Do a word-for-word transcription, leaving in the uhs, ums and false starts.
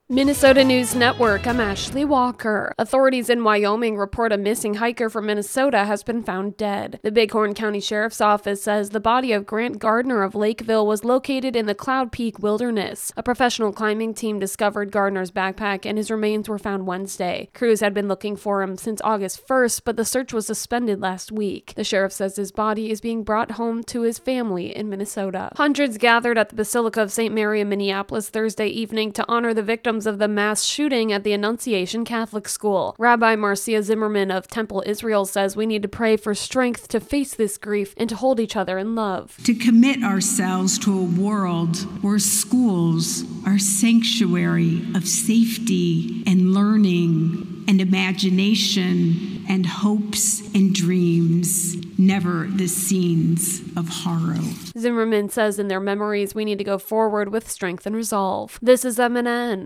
Minnesota News Network, I'm Ashley Walker. Authorities in Wyoming report a missing hiker from Minnesota has been found dead. The Bighorn County Sheriff's Office says the body of Grant Gardner of Lakeville was located in the Cloud Peak Wilderness. A professional climbing team discovered Gardner's backpack and his remains were found Wednesday. Crews had been looking for him since August first, but the search was suspended last week. The sheriff says his body is being brought home to his family in Minnesota. Hundreds gathered at the Basilica of Saint Mary in Minneapolis Thursday evening to honor the victims of the mass shooting at the Annunciation Catholic School. Rabbi Marcia Zimmerman of Temple Israel says we need to pray for strength to face this grief and to hold each other in love. To commit ourselves to a world where schools are sanctuary of safety and learning and imagination and hopes and dreams, never the scenes of horror. Zimmerman says in their memories we need to go forward with strength and resolve. This is M N N.